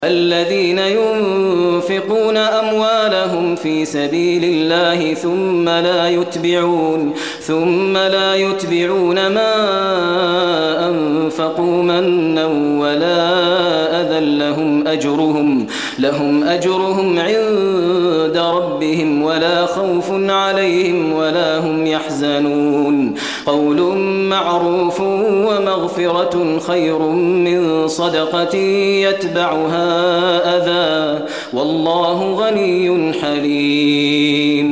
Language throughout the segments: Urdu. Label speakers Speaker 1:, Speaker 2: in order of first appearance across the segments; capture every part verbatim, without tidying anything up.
Speaker 1: الذين ينفقون أموالهم في سبيل الله ثم لا يتبعون ثم لا يتبعون ما أنفقوا منا ولا أذى لهم أجرهم لهم أجرهم عند ربهم ولا خوف عليهم ولا هم يحزنون قول معروف ومغفرة خير من صدقة يتبعها أذى والله غني حليم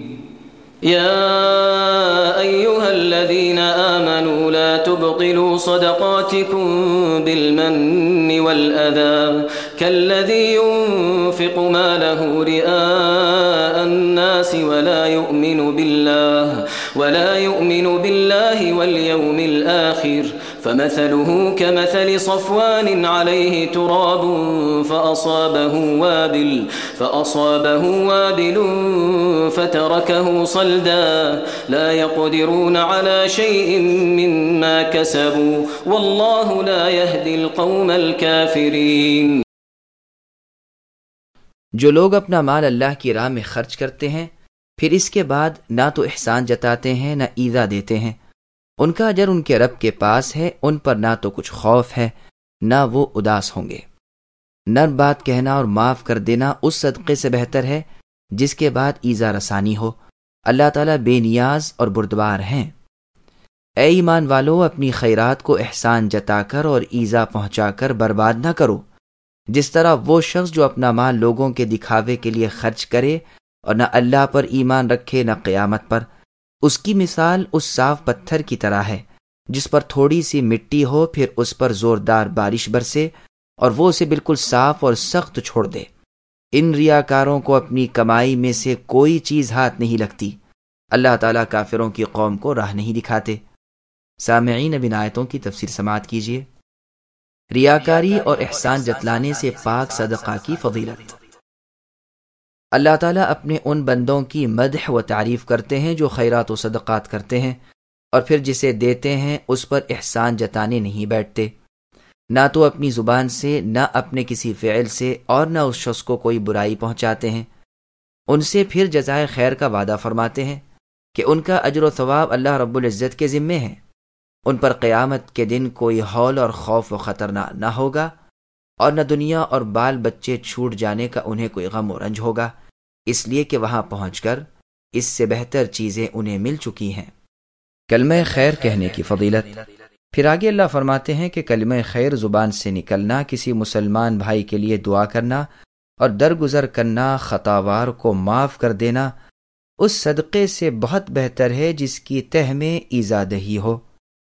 Speaker 1: يا أيها الذين آمنوا لا تبطلوا صدقاتكم بالمن والأذى كالذي ينفق ماله رئاء الناس ولا يؤمن بالله ولا يؤمن بالله واليوم الآخر فمثله كمثل صفوان عليه تراب فأصابه وابل فأصابه وابل فتركه صلدا لا يقدرون على شيء مما كسبوا والله لا يهدي القوم الكافرين.
Speaker 2: جو لوگ اپنا مال اللہ کی راہ میں خرچ کرتے ہیں پھر اس کے بعد نہ تو احسان جتاتے ہیں نہ ایذا دیتے ہیں، ان کا اجر ان کے رب کے پاس ہے، ان پر نہ تو کچھ خوف ہے نہ وہ اداس ہوں گے۔ نرم بات کہنا اور معاف کر دینا اس صدقے سے بہتر ہے جس کے بعد ایذا رسانی ہو۔ اللہ تعالیٰ بے نیاز اور بردبار ہیں۔ اے ایمان والو، اپنی خیرات کو احسان جتا کر اور ایذا پہنچا کر برباد نہ کرو، جس طرح وہ شخص جو اپنا مال لوگوں کے دکھاوے کے لیے خرچ کرے اور نہ اللہ پر ایمان رکھے نہ قیامت پر، اس کی مثال اس صاف پتھر کی طرح ہے جس پر تھوڑی سی مٹی ہو، پھر اس پر زوردار بارش برسے اور وہ اسے بالکل صاف اور سخت چھوڑ دے۔ ان ریاکاروں کو اپنی کمائی میں سے کوئی چیز ہاتھ نہیں لگتی۔ اللہ تعالیٰ کافروں کی قوم کو راہ نہیں دکھاتے۔ سامعین، اب ان آیتوں کی تفسیر سماعت کیجیے۔ ریاکاری اور احسان جتلانے سے پاک صدقہ کی فضیلت۔ اللہ تعالیٰ اپنے ان بندوں کی مدح و تعریف کرتے ہیں جو خیرات و صدقات کرتے ہیں اور پھر جسے دیتے ہیں اس پر احسان جتانے نہیں بیٹھتے، نہ تو اپنی زبان سے نہ اپنے کسی فعل سے، اور نہ اس شخص کو کوئی برائی پہنچاتے ہیں۔ ان سے پھر جزائے خیر کا وعدہ فرماتے ہیں کہ ان کا اجر و ثواب اللہ رب العزت کے ذمے ہے۔ ان پر قیامت کے دن کوئی ہول اور خوف و خطر نہ نہ ہوگا، اور نہ دنیا اور بال بچے چھوٹ جانے کا انہیں کوئی غم و رنج ہوگا، اس لیے کہ وہاں پہنچ کر اس سے بہتر چیزیں انہیں مل چکی ہیں۔ کلمہ خیر کہنے کی فضیلت۔ پھر آگے اللہ فرماتے ہیں کہ کلمہ خیر زبان سے نکلنا، کسی مسلمان بھائی کے لیے دعا کرنا اور درگزر کرنا، خطاوار کو معاف کر دینا، اس صدقے سے بہت بہتر ہے جس کی تہ میں ایذا دہی ہو۔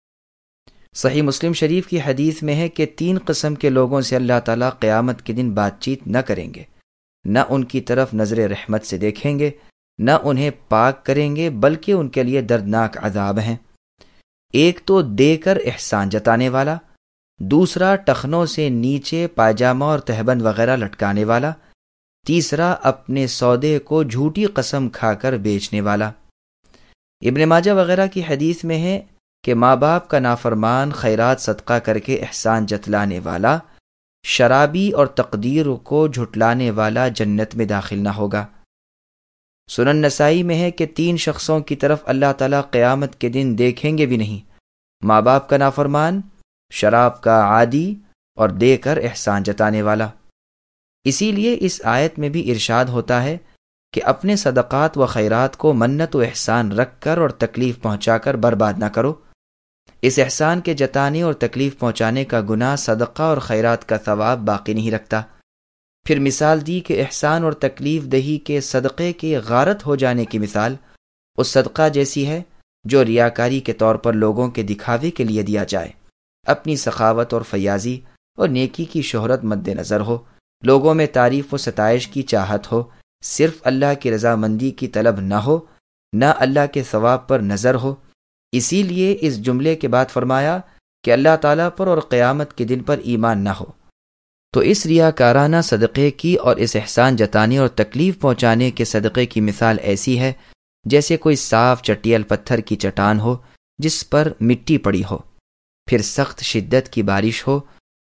Speaker 2: صحیح مسلم شریف کی حدیث میں ہے کہ تین قسم کے لوگوں سے اللہ تعالیٰ قیامت کے دن بات چیت نہ کریں گے، نہ ان کی طرف نظر رحمت سے دیکھیں گے، نہ انہیں پاک کریں گے، بلکہ ان کے لیے دردناک عذاب ہیں۔ ایک تو دے کر احسان جتانے والا، دوسرا ٹخنوں سے نیچے پائجامہ اور تہبند وغیرہ لٹکانے والا، تیسرا اپنے سودے کو جھوٹی قسم کھا کر بیچنے والا۔ ابن ماجہ وغیرہ کی حدیث میں ہے کہ ماں باپ کا نافرمان خیرات صدقہ کر کے احسان جتلانے والا، شرابی اور تقدیر کو جھٹلانے والا جنت میں داخل نہ ہوگا۔ سنن نسائی میں ہے کہ تین شخصوں کی طرف اللہ تعالیٰ قیامت کے دن دیکھیں گے بھی نہیں: ماں باپ کا نافرمان، شراب کا عادی اور دے کر احسان جتانے والا۔ اسی لیے اس آیت میں بھی ارشاد ہوتا ہے کہ اپنے صدقات و خیرات کو منت و احسان رکھ کر اور تکلیف پہنچا کر برباد نہ کرو۔ اس احسان کے جتانے اور تکلیف پہنچانے کا گناہ صدقہ اور خیرات کا ثواب باقی نہیں رکھتا۔ پھر مثال دی کہ احسان اور تکلیف دہی کے صدقے کے غارت ہو جانے کی مثال اس صدقہ جیسی ہے جو ریاکاری کے طور پر لوگوں کے دکھاوے کے لیے دیا جائے، اپنی سخاوت اور فیاضی اور نیکی کی شہرت مد نظر ہو، لوگوں میں تعریف و ستائش کی چاہت ہو، صرف اللہ کی رضامندی کی طلب نہ ہو، نہ اللہ کے ثواب پر نظر ہو۔ اسی لیے اس جملے کے بعد فرمایا کہ اللہ تعالیٰ پر اور قیامت کے دن پر ایمان نہ ہو۔ تو اس ریاکارانہ صدقے کی اور اس احسان جتانے اور تکلیف پہنچانے کے صدقے کی مثال ایسی ہے جیسے کوئی صاف چٹیل پتھر کی چٹان ہو جس پر مٹی پڑی ہو، پھر سخت شدت کی بارش ہو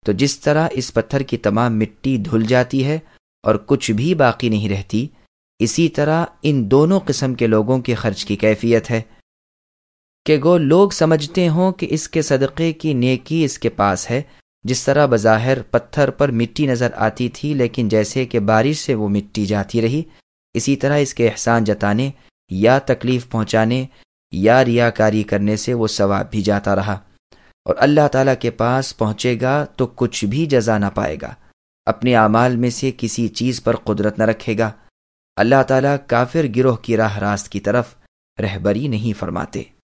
Speaker 2: تو جس طرح اس پتھر کی تمام مٹی دھل جاتی ہے اور کچھ بھی باقی نہیں رہتی، اسی طرح ان دونوں قسم کے لوگوں کے خرچ کی کیفیت ہے کہ گو لوگ سمجھتے ہوں کہ اس کے صدقے کی نیکی اس کے پاس ہے، جس طرح بظاہر پتھر پر مٹی نظر آتی تھی لیکن جیسے کہ بارش سے وہ مٹی جاتی رہی، اسی طرح اس کے احسان جتانے یا تکلیف پہنچانے یا ریاکاری کرنے سے وہ ثواب بھی جاتا رہا، اور اللہ تعالیٰ کے پاس پہنچے گا تو کچھ بھی جزا نہ پائے گا، اپنے اعمال میں سے کسی چیز پر قدرت نہ رکھے گا۔ اللہ تعالیٰ کافر گروہ کی راہ راست کی طرف رہبری نہیں فرماتے۔